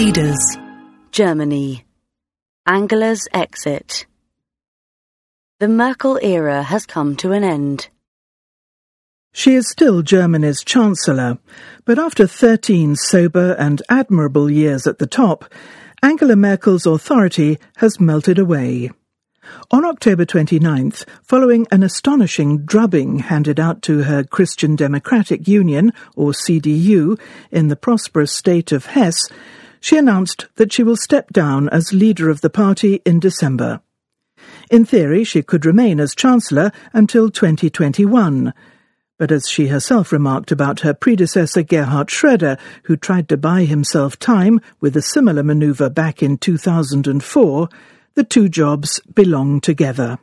Leaders. Germany. Angela's exit. The Merkel era has come to an end. She is still Germany's Chancellor, but after 13 sober and admirable years at the top, Angela Merkel's authority has melted away. On October 29th, following an astonishing drubbing handed out to her Christian Democratic Union, or CDU, in the prosperous state of Hesse, she announced that she will step down as leader of the party in December. In theory, she could remain as Chancellor until 2021, but as she herself remarked about her predecessor Gerhard Schröder, who tried to buy himself time with a similar manoeuvre back in 2004, the two jobs belong together.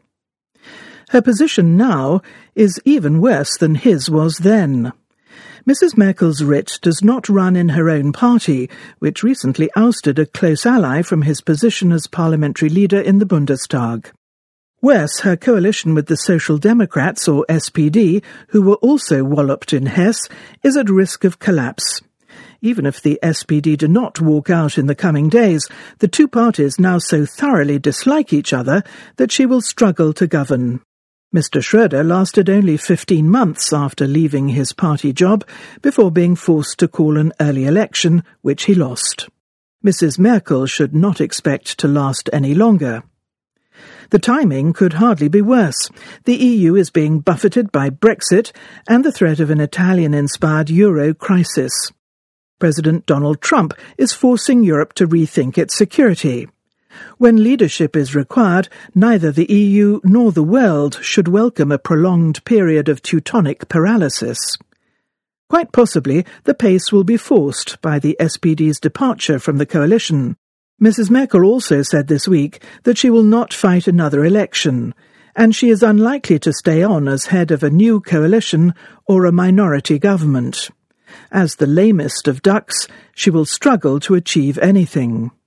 Her position now is even worse than his was then. Mrs. Merkel's writ does not run in her own party, which recently ousted a close ally from his position as parliamentary leader in the Bundestag. Worse, her coalition with the Social Democrats, or SPD, who were also walloped in Hesse, is at risk of collapse. Even if the SPD do not walk out in the coming days, the two parties now so thoroughly dislike each other that she will struggle to govern. Mr. Schröder lasted only 15 months after leaving his party job before being forced to call an early election, which he lost. Mrs. Merkel should not expect to last any longer. The timing could hardly be worse. The EU is being buffeted by Brexit and the threat of an Italian-inspired euro crisis. President Donald Trump is forcing Europe to rethink its security. When leadership is required, neither the EU nor the world should welcome a prolonged period of Teutonic paralysis. Quite possibly, the pace will be forced by the SPD's departure from the coalition. Mrs. Merkel also said this week that she will not fight another election, and she is unlikely to stay on as head of a new coalition or a minority government. As the lamest of ducks, she will struggle to achieve anything.